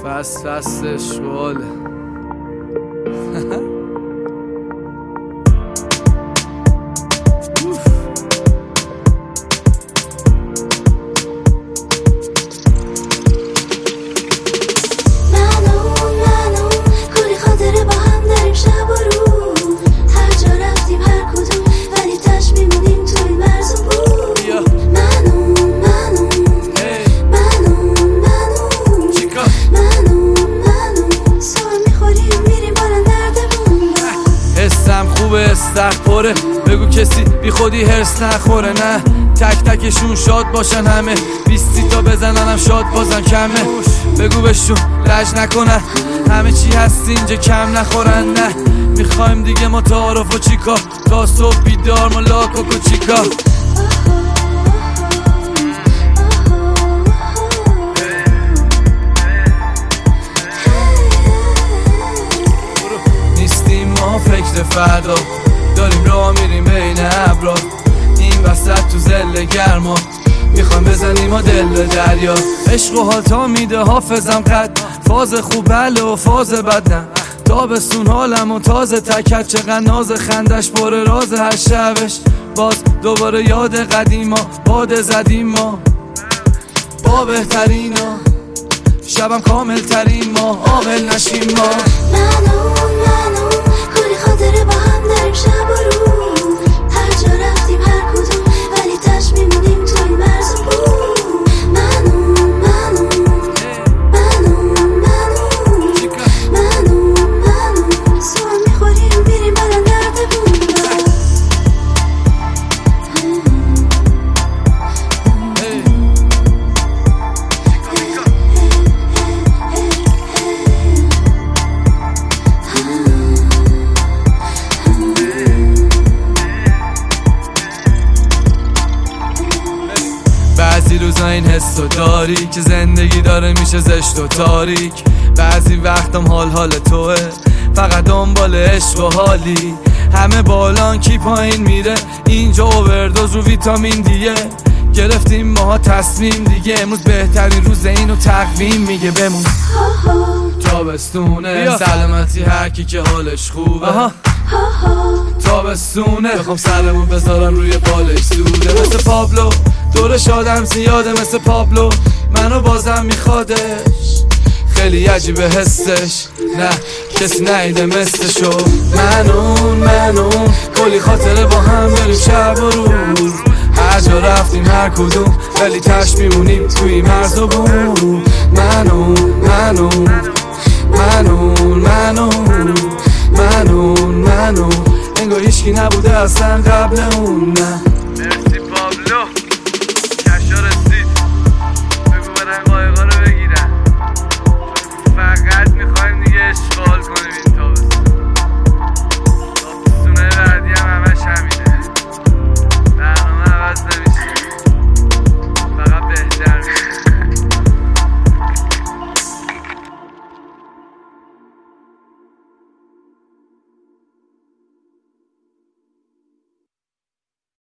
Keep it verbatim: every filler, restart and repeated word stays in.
فست فست شواله استخ پره بگو کسی بی خودی هرس نخوره نه تک تکشون شاد باشن همه بیستی تا بزننم شاد بازم کمه بگو بهشون لج نکنن همه چی هست اینجا کم نخورن نه میخوایم دیگه ما تعارف و چیکار تا صبح بیدار ما لاکوک و چیکار نیستیم ما فکر فردا داریم راه میریم بین ابرا این وسط تو زل گرما میخوایم بزنیم و دل دریا عشق و حال تا میده حافظم قد فاز خوب بله و فاز بد نه تابستون حالم و تازه تکت چقدر ناز خندش پر راز هر شبش باز دوباره یاد قدیما باد زدیم ما با بهترین ها شبم کامل ترین ما عامل نشیم ما منو منو کلی خاطره با هم داریم شب و روز هر جا رفتیم هر کدوم ولی تش میمونیم توی مرز و بوم منو منو منو منو منو منو سوال میخوریم میریم برن درد بوم بعضی روزا این حسو داری که زندگی داره میشه زشت و تاریک بعضی وقتم حال حال توه فقط دنبال عشق و حالی همه بالان کی پایین میره اینجا اووردوز رو ویتامین دیه گرفتیم ماها تصمیم دیگه امروز بهترین روز اینو تقویم میگه بمون تابستونه سلامتی هر کی که حالش خوبه تابستونه بخوام سرمون بذارم روی بالش سوده مثل پابلو دورش آدم زیاده مثل پابلو منو بازم میخوادش خیلی عجیبه حسش نه کسی نیده مثلشو منون منون کلی خاطره با هم داریم شب و روز هر جا رفتیم هر کدوم ولی تش میمونیم توی مرز و بوم منون منون منون منون منون منون انگار هیچکی نبوده اصلا قبل اون نه